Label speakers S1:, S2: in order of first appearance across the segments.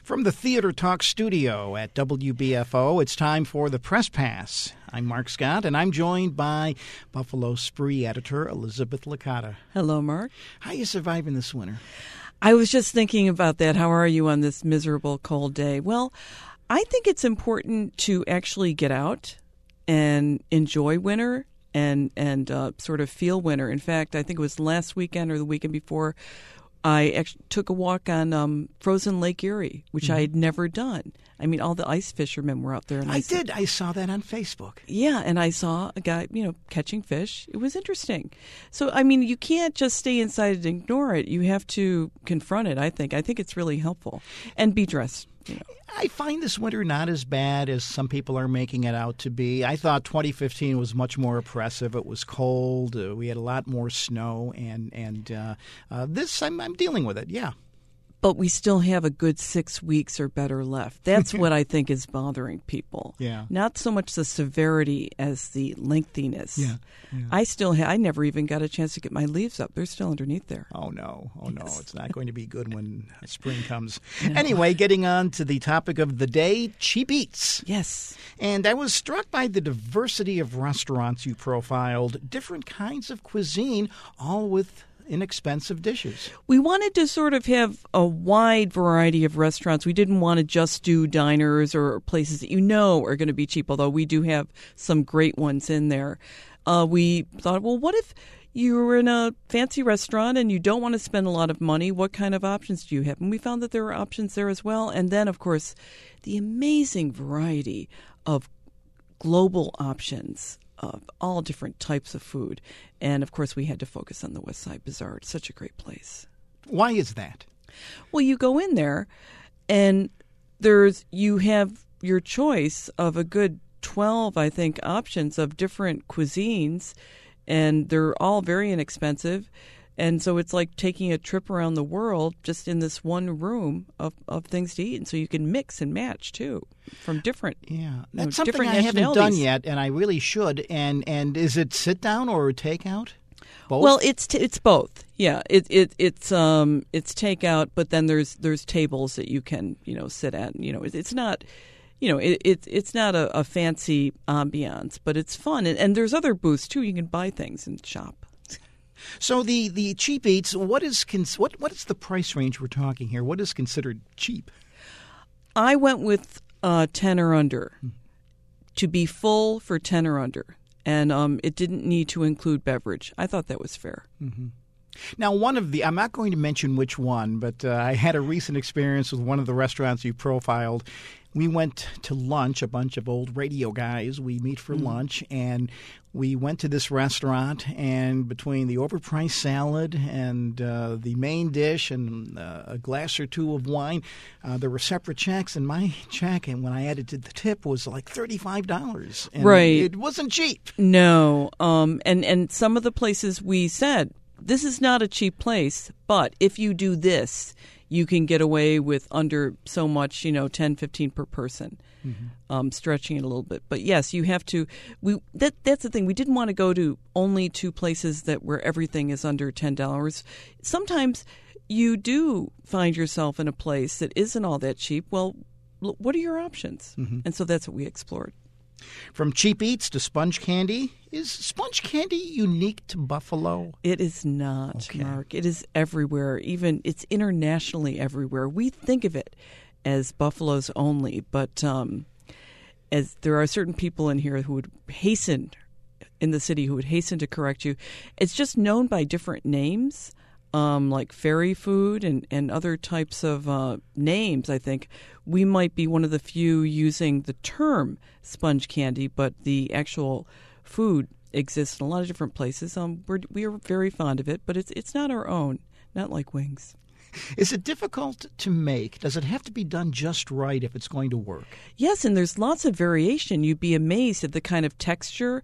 S1: From the Theater Talk studio at WBFO, it's time for the Press Pass. I'm Mark Scott, and I'm joined by Buffalo Spree editor Elizabeth Licata.
S2: Hello, Mark.
S1: How are you surviving this winter?
S2: I was just thinking about that. How are you on this miserable, cold day? Well, I think it's important to actually get out and enjoy winter and sort of feel winter. In fact, I think it was last weekend or the weekend before, I actually took a walk on frozen Lake Erie, which I had never done. I mean, all the ice fishermen were out there. And
S1: I did. I saw that on Facebook.
S2: Yeah, and I saw a guy, catching fish. It was interesting. So, I mean, you can't just stay inside and ignore it. You have to confront it, I think. I think it's really helpful. And be dressed.
S1: I find this winter not as bad as some people are making it out to be. I thought 2015 was much more oppressive. It was cold. We had a lot more snow, and this I'm dealing with it. Yeah.
S2: But we still have a good 6 weeks or better left. That's what I think is bothering people.
S1: Yeah.
S2: Not so much the severity as the lengthiness.
S1: Yeah.
S2: I never even got a chance to get my leaves up. They're still underneath there.
S1: Oh, no.
S2: Yes.
S1: It's not going to be good when spring comes. No. Anyway, getting on to the topic of the day, cheap eats.
S2: Yes.
S1: And I was struck by the diversity of restaurants you profiled, different kinds of cuisine, all with inexpensive dishes.
S2: We wanted to sort of have a wide variety of restaurants. We didn't want to just do diners or places that are going to be cheap, although we do have some great ones in there. We thought, well, what if you were in a fancy restaurant and you don't want to spend a lot of money? What kind of options do you have? And we found that there were options there as well. And then, of course, the amazing variety of global options of all different types of food. And, of course, we had to focus on the West Side Bazaar. It's such a great place.
S1: Why is that?
S2: Well, you go in there and you have your choice of a good 12, I think, options of different cuisines, and they're all very inexpensive. And so it's like taking a trip around the world just in this one room of things to eat. And so you can mix and match, too, from different
S1: That's something
S2: different
S1: I haven't done yet, and I really should. And is it sit-down or takeout? Both?
S2: Well, it's both. Yeah, it's takeout, but then there's tables that you can sit at. It's not. It's not a fancy ambiance, but it's fun. And there's other booths, too. You can buy things and shop.
S1: So the cheap eats, what is the price range we're talking here? What is considered cheap?
S2: I went with 10 or under, to be full for 10 or under, and it didn't need to include beverage. I thought that was fair.
S1: Mm-hmm. Now, I'm not going to mention which one, but I had a recent experience with one of the restaurants you profiled. We went to lunch, a bunch of old radio guys. We meet for lunch, and we went to this restaurant, and between the overpriced salad and the main dish and a glass or two of wine, there were separate checks, and my check, and when I added to the tip, was like $35. And
S2: right.
S1: It wasn't cheap.
S2: No. And some of the places we said, this is not a cheap place, but if you do this, you can get away with under so much, 10, 15 per person, stretching it a little bit. But yes, you have to. That's the thing. We didn't want to go to only two places where everything is under $10. Sometimes you do find yourself in a place that isn't all that cheap. Well, what are your options? And so that's what we explored.
S1: From cheap eats to sponge candy. Is sponge candy unique to Buffalo?
S2: It is not, okay. Mark. It is everywhere. It's internationally everywhere. We think of it as Buffalo's only, but as there are certain people in here who would hasten to correct you. It's just known by different names. Like fairy food and other types of names, I think. We might be one of the few using the term sponge candy, but the actual food exists in a lot of different places. We are very fond of it, but it's not our own, not like wings.
S1: Is it difficult to make? Does it have to be done just right if it's going to work?
S2: Yes, and there's lots of variation. You'd be amazed at the kind of texture,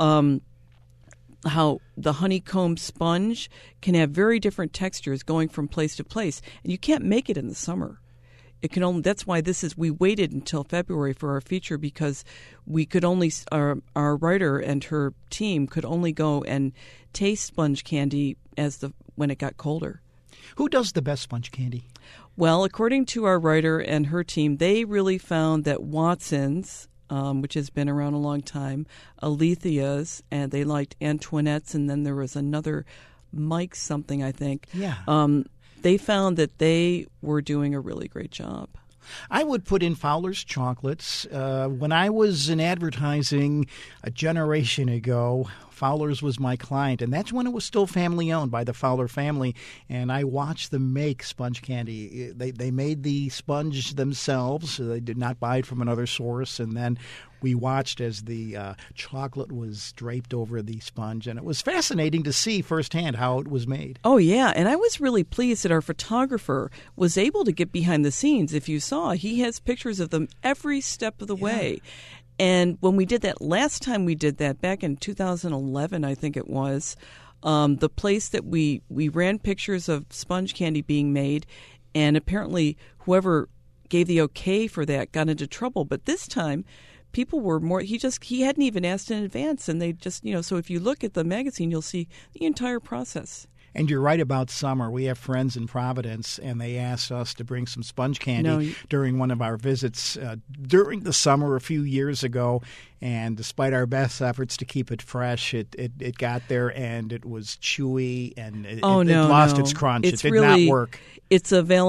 S2: how the honeycomb sponge can have very different textures going from place to place, and you can't make it in the summer. That's why we waited until February for our feature, because we could only our writer and her team could only go and taste sponge candy when it got colder.
S1: Who does the best sponge candy?
S2: Well, according to our writer and her team, they really found that Watson's, which has been around a long time, Alethea's, and they liked Antoinette's, and then there was another Mike something, I think.
S1: Yeah.
S2: They found that they were doing a really great job.
S1: I would put in Fowler's Chocolates. When I was in advertising a generation ago, Fowler's was my client, and that's when it was still family-owned by the Fowler family, and I watched them make sponge candy. They made the sponge themselves, so they did not buy it from another source, and then we watched as the chocolate was draped over the sponge, and it was fascinating to see firsthand how it was made.
S2: Oh, yeah, and I was really pleased that our photographer was able to get behind the scenes. If you saw, he has pictures of them every step of the way. And when we did that, last time we did that, back in 2011, I think it was, the place that we ran pictures of sponge candy being made, and apparently whoever gave the okay for that got into trouble. But this time, people were more, he hadn't even asked in advance, and they just, so if you look at the magazine, you'll see the entire process.
S1: And you're right about summer. We have friends in Providence, and they asked us to bring some sponge candy during one of our visits during the summer a few years ago. And despite our best efforts to keep it fresh, it got there, and it was chewy, and it lost its crunch. It did not work.
S2: It's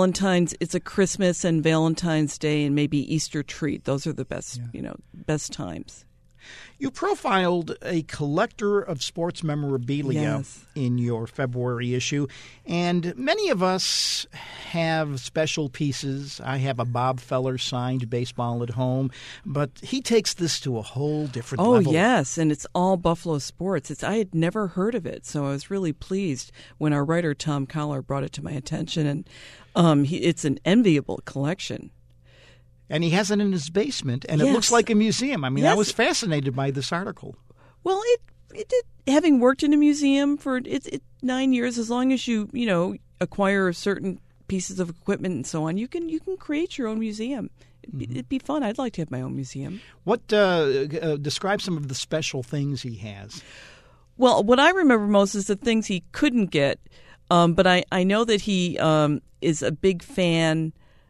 S2: a Christmas and Valentine's Day and maybe Easter treat. Those are the best, best times.
S1: You profiled a collector of sports memorabilia in your February issue, and many of us have special pieces. I have a Bob Feller signed baseball at home, but he takes this to a whole different level.
S2: Oh, yes, and it's all Buffalo sports. I had never heard of it, so I was really pleased when our writer, Tom Collar, brought it to my attention, and it's an enviable collection.
S1: And he has it in his basement, and it looks like a museum. I mean, I was fascinated by this article.
S2: Well, it did. Having worked in a museum for 9 years, as long as you acquire certain pieces of equipment and so on, you can create your own museum. It'd be fun. I'd like to have my own museum.
S1: What describe some of the special things he has?
S2: Well, what I remember most is the things he couldn't get, but I know that he is a big fan.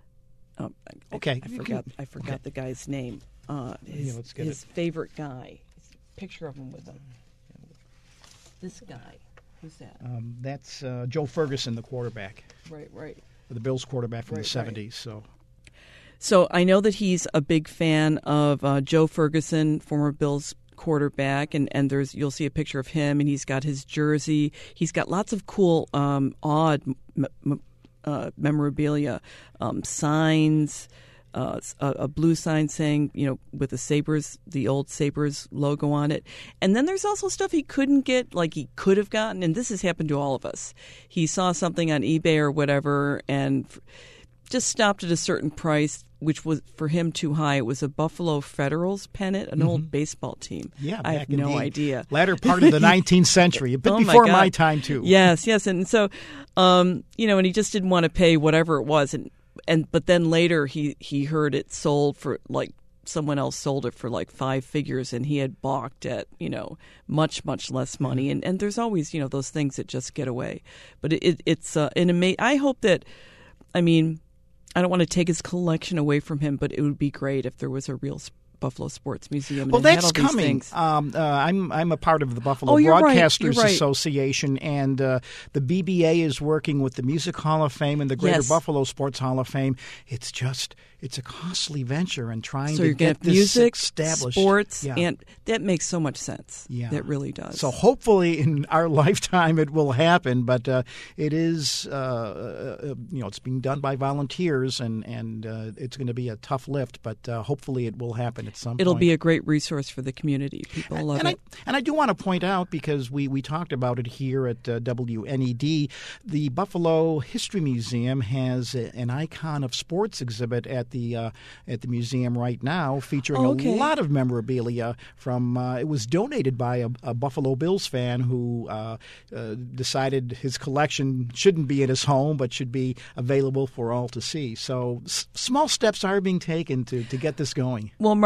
S1: Okay.
S2: I forgot the guy's name. His favorite guy. Picture of him with him. This guy. Who's that?
S1: That's Joe Ferguson, the quarterback.
S2: Right.
S1: The Bills quarterback from the 70s.
S2: Right. So I know that he's a big fan of Joe Ferguson, former Bills quarterback, and you'll see a picture of him, and he's got his jersey. He's got lots of cool, odd memorabilia, signs, a blue sign saying, with the old Sabres logo on it. And then there's also stuff he couldn't get, like he could have gotten, and this has happened to all of us. He saw something on eBay or whatever and just stopped at a certain price, which was for him too high. It was a Buffalo Federals pennant, an old baseball team.
S1: Yeah,
S2: I have no idea.
S1: Latter part of the 19th century, a bit before my time too.
S2: Yes, and so, and he just didn't want to pay whatever it was, but then later he heard it sold for someone else sold it for like 5 figures, and he had balked at much less money, and there's always those things that just get away, but it's an amazing. I hope that, I don't want to take his collection away from him, but it would be great if there was a real Buffalo Sports Museum.
S1: Well, that's coming. I'm a part of the Buffalo Broadcasters Association, and the BBA is working with the Music Hall of Fame and the Greater Buffalo Sports Hall of Fame. It's a costly venture, and trying to get this
S2: music,
S1: established.
S2: Sports, and that makes so much sense. Yeah, that really does.
S1: So hopefully in our lifetime it will happen, but it is it's being done by volunteers, and it's going to be a tough lift, but hopefully it will happen at some point.
S2: It'll be a great resource for the community. People love it.
S1: And I do want to point out, because we talked about it here at WNED, the Buffalo History Museum has an icon of sports exhibit at the museum right now, featuring a lot of memorabilia from. It was donated by a Buffalo Bills fan who decided his collection shouldn't be at his home, but should be available for all to see. So small steps are being taken to get this going.
S2: Well, Mark,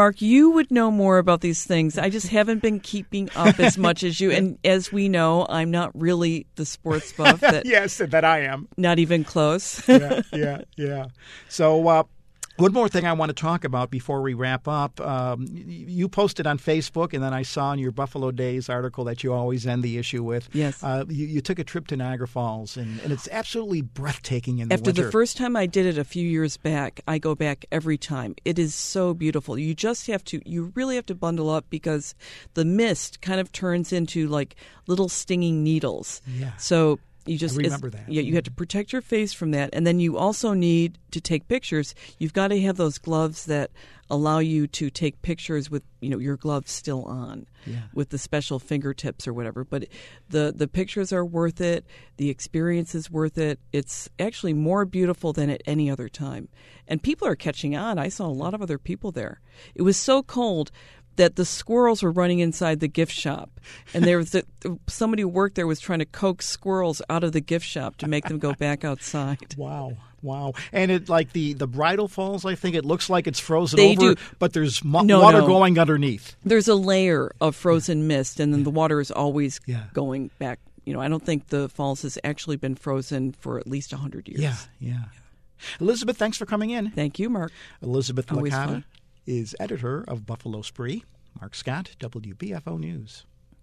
S2: Mark, you would know more about these things. I just haven't been keeping up as much as you. And as we know, I'm not really the sports buff.
S1: Yes, that I am.
S2: Not even close.
S1: Yeah. So one more thing I want to talk about before we wrap up. You posted on Facebook, and then I saw in your Buffalo Days article that you always end the issue with.
S2: Yes.
S1: You took a trip to Niagara Falls, and it's absolutely breathtaking in the
S2: After
S1: winter.
S2: the first time I did it a few years back, I go back every time. It is so beautiful. You really have to bundle up because the mist kind of turns into like little stinging needles.
S1: Yeah.
S2: So I
S1: remember that.
S2: Yeah, you have to protect your face from that. And then you also need to take pictures. You've got to have those gloves that allow you to take pictures with, your gloves still on, with the special fingertips or whatever. But the pictures are worth it. The experience is worth it. It's actually more beautiful than at any other time. And people are catching on. I saw a lot of other people there. It was so cold that the squirrels were running inside the gift shop, and there was somebody who worked there was trying to coax squirrels out of the gift shop to make them go back outside.
S1: Wow. And it like the Bridal Falls, I think it looks like it's frozen
S2: They
S1: over,
S2: do.
S1: but there's water going underneath.
S2: There's a layer of frozen mist, and then the water is always going back. I don't think the falls has actually been frozen for at least 100 years.
S1: Yeah. Elizabeth, thanks for coming in.
S2: Thank you, Mark.
S1: Elizabeth
S2: Always
S1: Licata
S2: fun.
S1: is editor of Buffalo Spree. Mark Scott, WBFO News.